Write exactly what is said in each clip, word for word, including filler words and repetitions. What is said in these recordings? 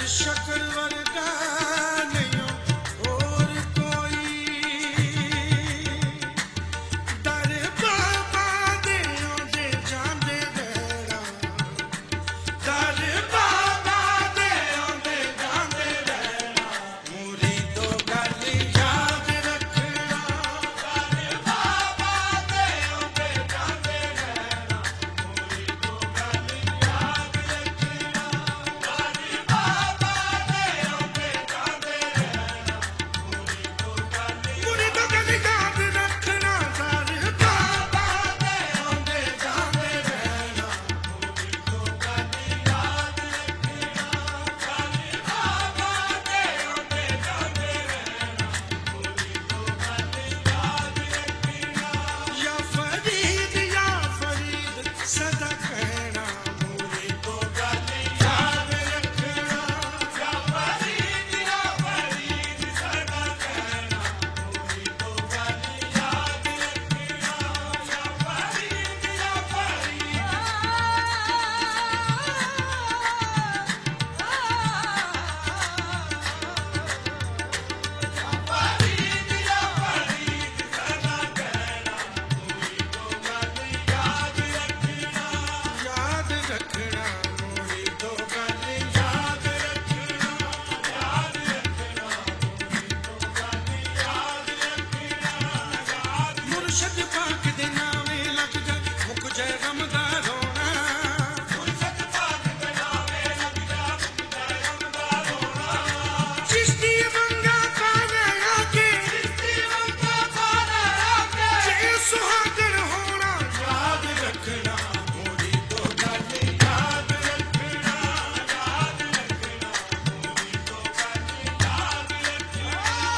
शकर वर्गा नहीं और कोई दर बाबा दे दे जांदे रहना दर बाबा दे दे जांदे रहना मुरीदो गल याद रखना दर बाबा दे दे जांदे रहना मुरीदो गल याद रखना दर बाबा दे दे जांदे रहना मुरीदो गल मुरीदो गल याद रखना दर बाबा दे दे जांदे रहना मुरीदो गल याद रखना दर बाबा दे दे जांदे रहना मुरीदो गल याद रखना या फरीद या फरीद सदा कहना मुरीदो गल याद रखना या फरीद या फरीद सदा कहना मुरीदो गल याद रखना या फरीद या याद रखना मुरीदो गल याद रखना याद रखना मुरीदो गल याद रखना मुर्शद पाक दे नामे लग जा मुक जाए गम दा रोना मुर्शद पाक दे नामे लग जा मुक जाए गम दा रोना चिश्ती मंगा पावे आके चिश्ती मंगा पावे आके जे सुहागन होना याद रखना मुरीदो गल याद रखना याद रखना मुरीदो गल याद रखना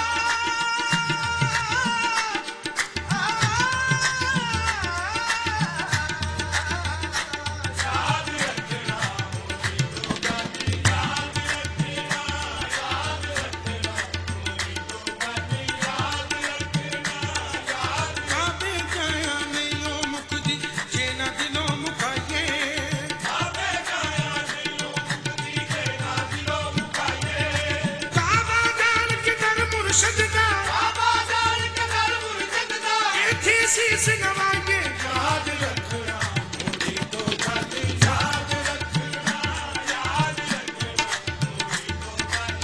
याद रखना मुरीदो गल याद रखना याद रखना मुरीदो गल याद रखना याद काबे जाया नहीं मुकदी जे ना दिलों मुकाए काबे जाया नहीं मुकदी जे ना दिलों मुकाए काबा जान के दर मुर्शद दा काबा जान के दर मुर्शद दा इत्थे सीस नवाए याद रखना मुरीदो गल याद रखना याद रखना मुरीदो गल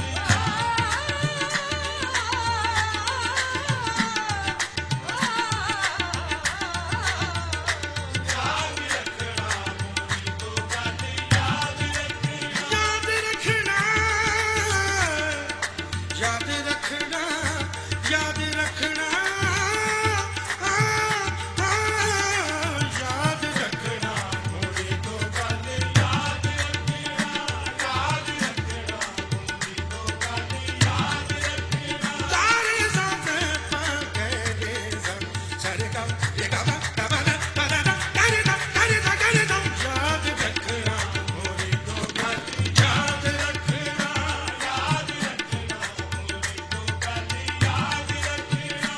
याद रखना मुरीदो गल याद रखना याद रखना याद रखना याद रखना आ, आ, याद रखना मुरीदो गल याद रखना याद रखना मुरीदो गल याद रखना तारे ज़ाते पगले ज़म सरगा ये गावा गावा दा दा दा करे दा करे दा करे दा याद रखना मुरीदो गल याद रखना याद रखना मुरीदो गल याद रखना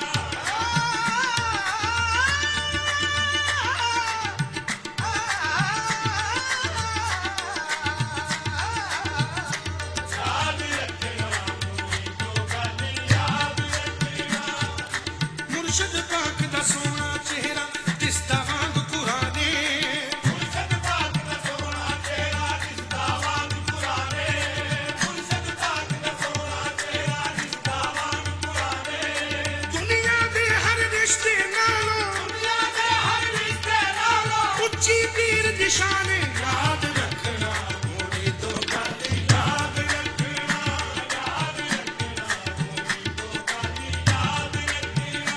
याद रखना मुरीदो गल याद रखना मुर्शद पाक दा सोना चेहरा दिसदा वांग कुराने मुर्शद पाक दा सोना चेहरा दिसदा वांग कुराने मुर्शद पाक दा सोना चेहरा दिसदा वांग कुराने दुनिया दे हर रिश्ते नालों दुनिया दे हर रिश्ते नालों उच्ची पीर निशाने याद रखना मुरीदो गल याद रखना याद रखना मुरीदो गल याद रखना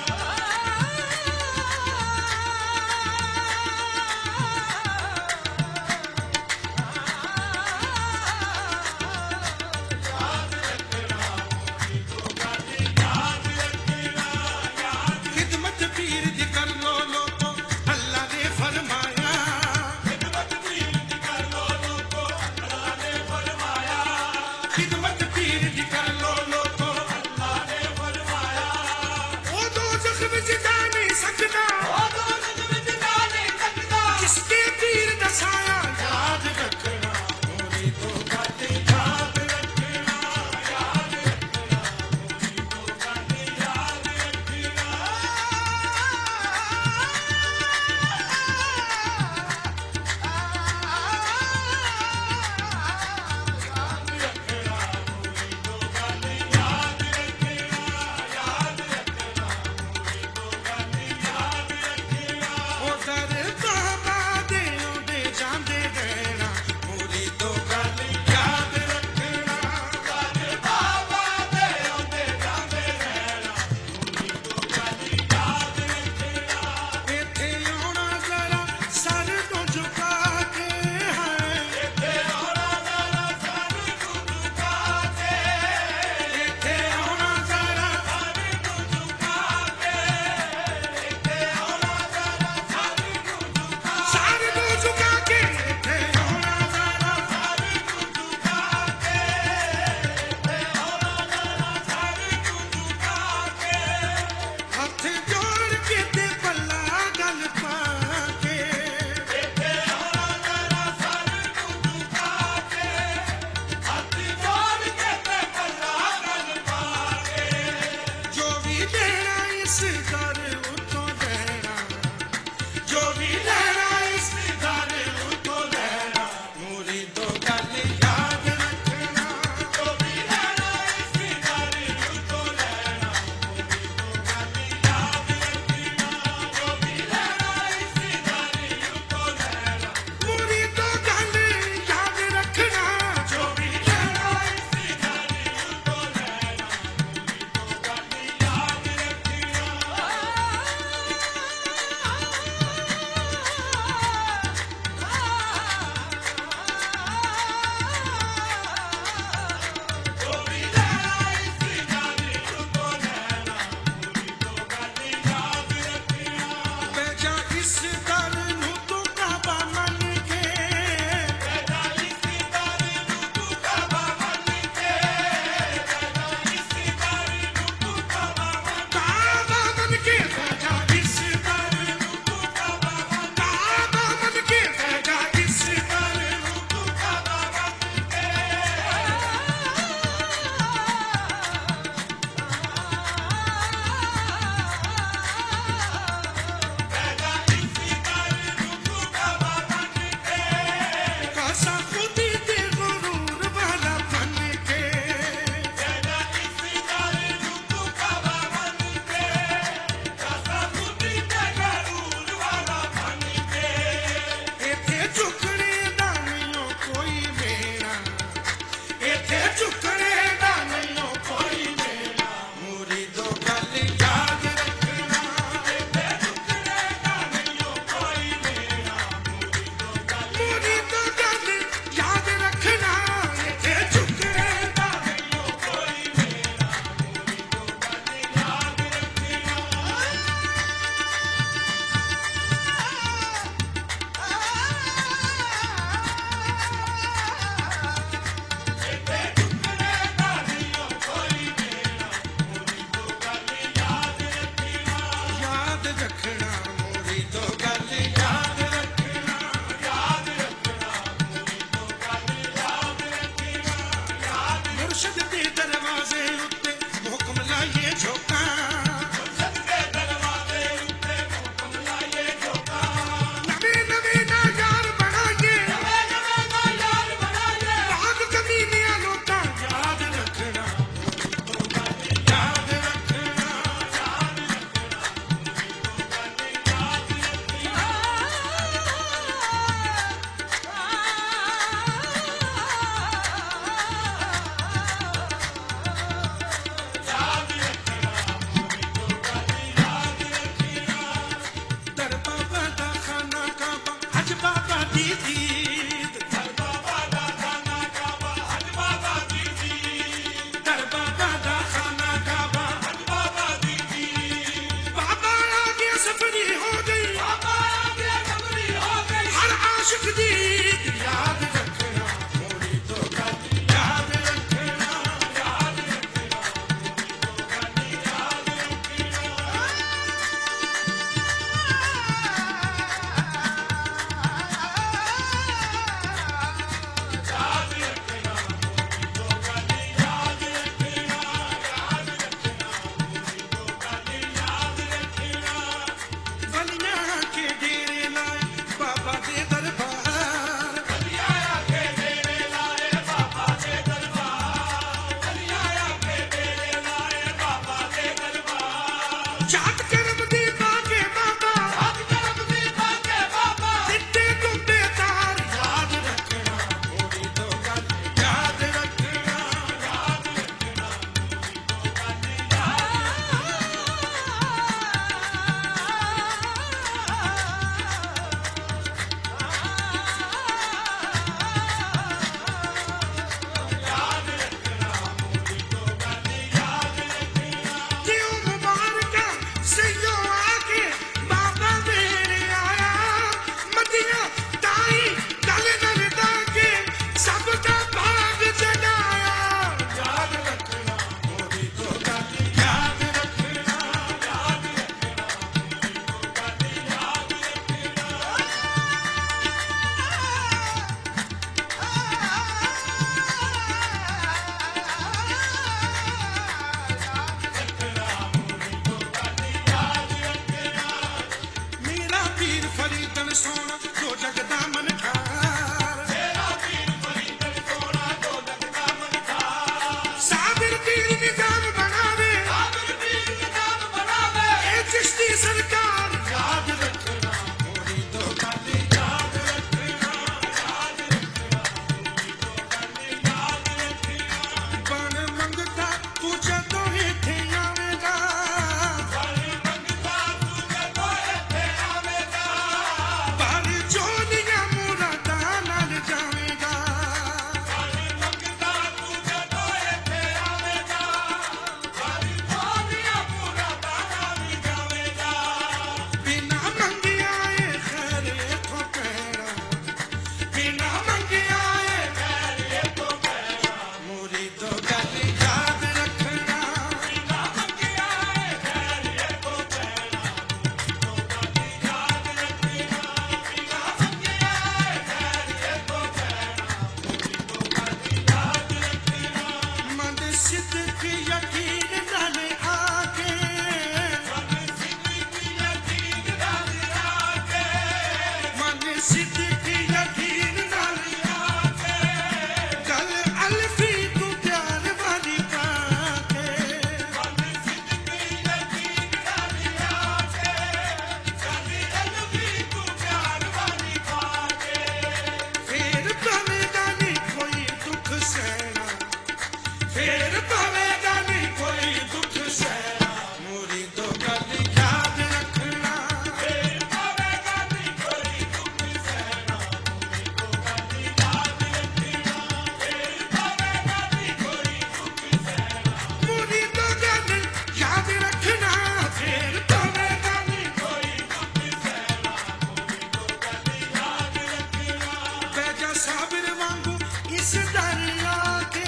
खिदमत पीर दी कर लो लोगो अल्लाह ने फरमाया खिदमत पीर दी कर लो लोगो अल्लाह ने फरमाया खिदमत पीर दी कर लो लोगो अल्लाह ने फरमाया ओ दो जख्म जिता नहीं सकता ओ दो जख्म जिता नहीं सकता जिसके पीर दा साया याद रखना मुरीदो गल याद रखना ਝੁਕਣੇ ਦਾ ਨਹੀਂ ਕੋਈ ਮੇਰਾ ਮੁਰੀਦੋ ਗੱਲ ਯਾਦ ਰੱਖਣਾ ਇੱਥੇ ਝੁਕਣੇ ਦਾ ਨਹੀਂ ਕੋਈ ਮੇਰਾ ਮੁਰੀਦੋ ਗੱਲ ਮੁਰੀਦੋ ਗੱਲ ਯਾਦ ਰੱਖਣਾ ਇੱਥੇ ਝੁਕਣੇ ਦਾ ਨਹੀਂ ਕੋਈ ਮੇਰਾ ਮੁਰੀਦੋ ਗੱਲ ਯਾਦ ਰੱਖਣਾ ਇੱਥੇ ਝੁਕਣੇ दरिया के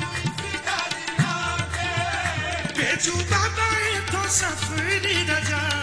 है बेचू बाबा तो सफरी रजा